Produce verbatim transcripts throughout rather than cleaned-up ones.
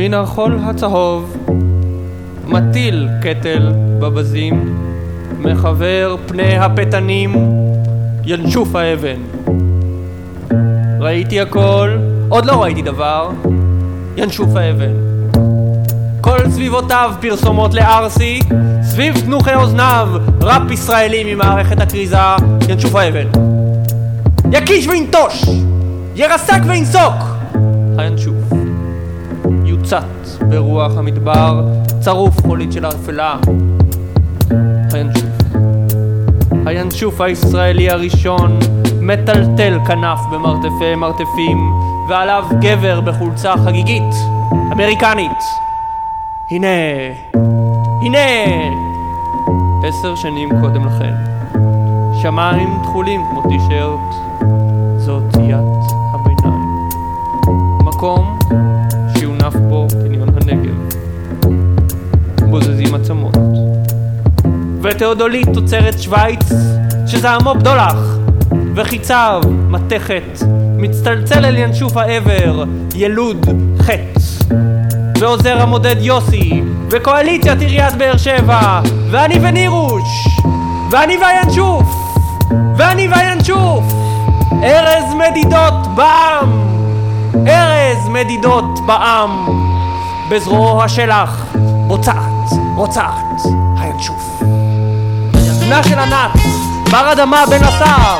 מן החול הצהוב מטיל קטל בבזים, מחבר פני הפתנים ינשוף האבן. ראיתי הכל, עוד לא ראיתי דבר, ינשוף האבן. כל סביבותיו פרסומות לארסי, סביב תנוחי אוזניו ראפ ישראלי ממערכת הקריזה, ינשוף האבן. יקיש וינטוש, ירסק וינסוק, הינשוף. יוצת ברוח המדבר, צרוף חולית של הרפלה, הינשוף. הינשוף הישראלי הראשון מטלטל כנף במרתפי מרתפים, ועליו גבר בחולצה חגיגית אמריקנית. הנה, הנה, עשר שנים קודם לכן, שמיים תחולים כמו טישרט, זאת יד הביניים, מקום שיונף בו קניון הנגב, בוזזים עצמות. ותיאודולית תוצרת שוויץ שזעמו בדולח, וחיציו מתכת מצטלצל אל ינשוף העבר ילוד חץ. ועוזר המודד יוסי, וקואליציית עיריית באר שבע, ואני ונירוש, ואני והינשוף, ואני והינשוף. ארז מדידות בעם, ארז מדידות בעם, בזרועו השלח בוצעת, רוצעת הינשוף. בנה של ענת, בר אדמה בן עשר,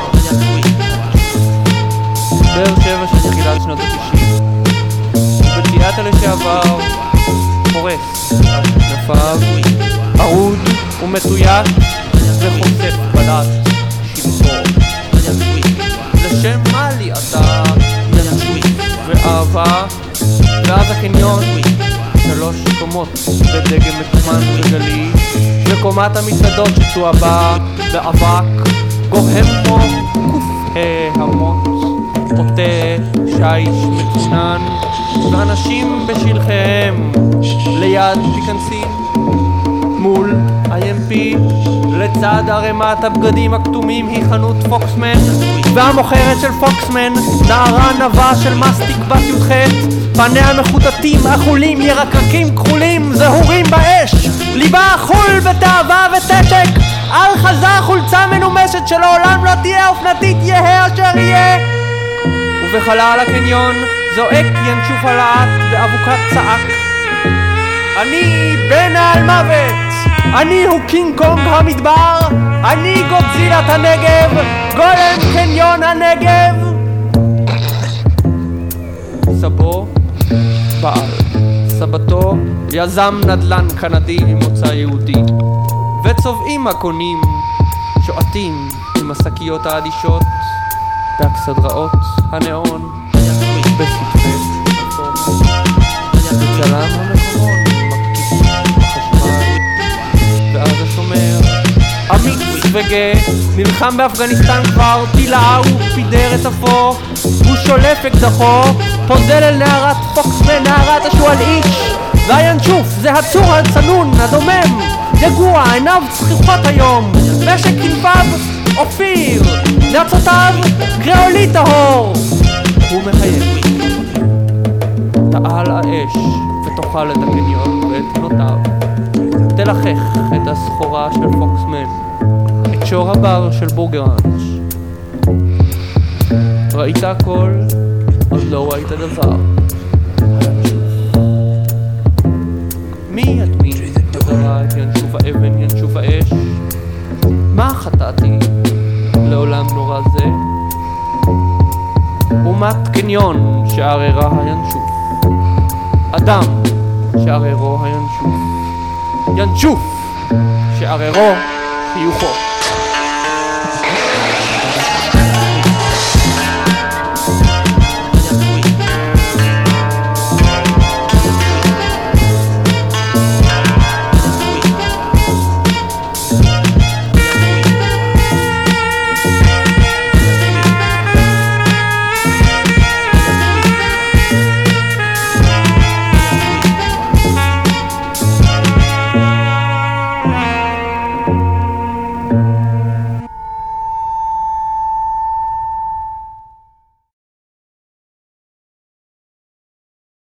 באר שבע של תחילת שנות ה-תשעים, בתיאטר לשעבר חורס על כנפיו, ארוד ומטויט וחושף בלט שלטו. לשם מה לי אתה ואהבה, ואז הקניון שלוש קומות בדגם מקומן וגלי, וקומת המסעדות שצועבה באבק גוהם כמו קופי המות, פוטה שיש מצונן, ואנשים בשלחיהם ליד תיכנסים מול איי אם פי. לצד ערימת הבגדים הכתומים היא חנות פוקסמן, והמוכרת של פוקסמן נערה נבה של מסטיק בת י"ח, פניה מחוטטים, אכולים, ירקרקים כחולים, זהורים באש, ליבה חול בתאווה ותשק, על חזה חולצה מנומסת שלעולם לא תהיה אופנתית, יהיה אשר יהיה. ובחלל הקניון זועק ינשוף הלהט באבוקת צעק, אני בן על מוות, אני הוא קינג קונג המדבר, אני גודזילת הנגב, גולם קניון הנגב. סבו בעל, סבתו יזם נדל"ן קנדי ממוצא יהודי, וצובעים הקונים שועטים עם השקיות האדישות באכסדראות הניאון בספרי רפורמה. בצלם המקומון מקפיץ בחשמל, ואז השומר אמיץ וגאה נלחם באפגניסטן כבר, פילה ופידר את אפו, הוא שולף אקדחו, פוזל אל נערת פוקסמן, נערת השועל איש, והינשוף זה הצור הצנון הדומם, יגוע עיניו צחיחות היום, משק כנפיו אופיר, נצותיו גריאולי טהור. הוא מחייך, תעל האש ותאכל את הקניון ואת בנותיו, תלחך את הסחורה של פוקסמן, את שור הבר של בורגראנץ'. ראית הכל, עוד לא ראית דבר. מי יתמין בדרה את ינשוף האבן, ינשוף האש? מה חטאתי לעולם נורא זה? אומת קניון שעררה הינשוף, אדם שעררו הינשוף, ינשוף שעררו חיוכו.